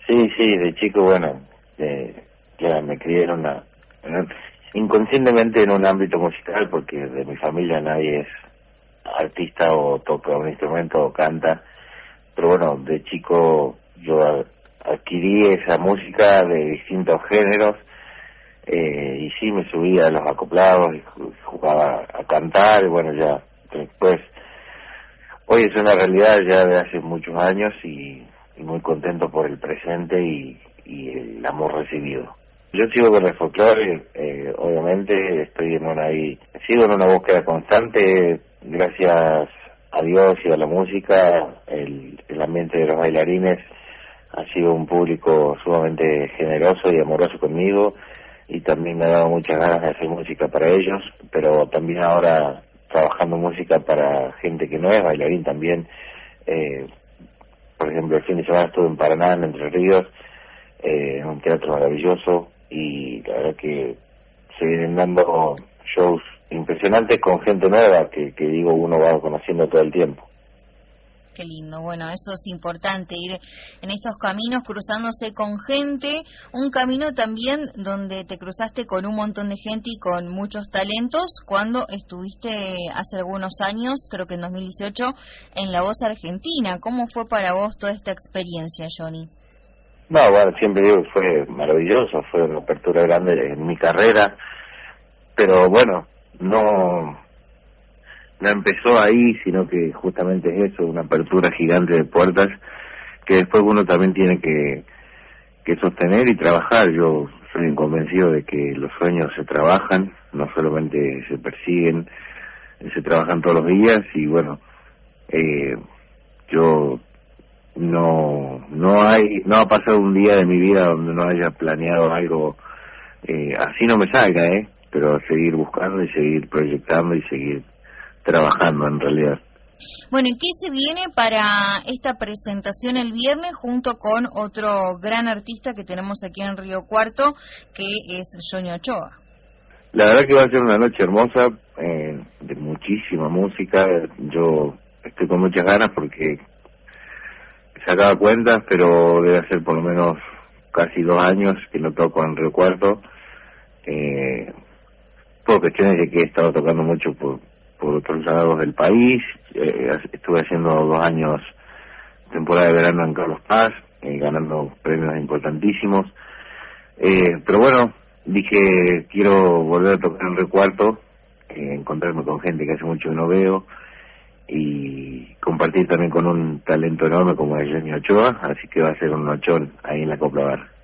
Sí, sí, de chico, bueno, ya me crié inconscientemente en un ámbito musical, porque de mi familia nadie es artista o toca un instrumento o canta, pero bueno, de chico yo adquirí esa música de distintos géneros, y sí, me subía a los acoplados y jugaba a cantar, y bueno, ya después, hoy es una realidad ya de hace muchos años, y muy contento por el presente y el amor recibido. Yo sigo con el folclore, obviamente estoy sigo en una búsqueda constante, gracias a Dios y a la música. El ambiente de los bailarines ha sido un público sumamente generoso y amoroso conmigo, y también me ha dado muchas ganas de hacer música para ellos, pero también ahora trabajando música para gente que no es bailarín también. Por ejemplo, el fin de semana estuve en Paraná, en Entre Ríos, en un teatro maravilloso, y la verdad que se vienen dando shows impresionantes con gente nueva que digo, uno va conociendo todo el tiempo. Qué lindo, bueno, eso es importante, ir en estos caminos cruzándose con gente, un camino también donde te cruzaste con un montón de gente y con muchos talentos cuando estuviste hace algunos años, creo que en 2018, en La Voz Argentina. ¿Cómo fue para vos toda esta experiencia, Johnny? No, bueno, siempre digo que fue maravilloso, fue una apertura grande en mi carrera, pero bueno, no empezó ahí, sino que justamente es eso, una apertura gigante de puertas que después uno también tiene que sostener y trabajar. Yo soy convencido de que los sueños se trabajan, no solamente se persiguen, se trabajan todos los días, y bueno, yo no ha pasado un día de mi vida donde no haya planeado algo, así no me salga, pero seguir buscando y seguir proyectando y seguir trabajando en realidad. Bueno, ¿y qué se viene para esta presentación el viernes junto con otro gran artista que tenemos aquí en Río Cuarto, que es Johnny Ochoa? La verdad que va a ser una noche hermosa, de muchísima música. Yo estoy con muchas ganas porque sacaba cuentas, pero debe hacer por lo menos casi 2 años que no toco en Río Cuarto, por cuestiones de que he estado tocando mucho por otros lados del país. Estuve haciendo 2 años temporada de verano en Carlos Paz, ganando premios importantísimos, pero bueno, dije quiero volver a tocar en Río Cuarto, encontrarme con gente que hace mucho que no veo, y compartir también con un talento enorme como es Johnny Ochoa, así que va a ser un nochón ahí en la Copla Bar.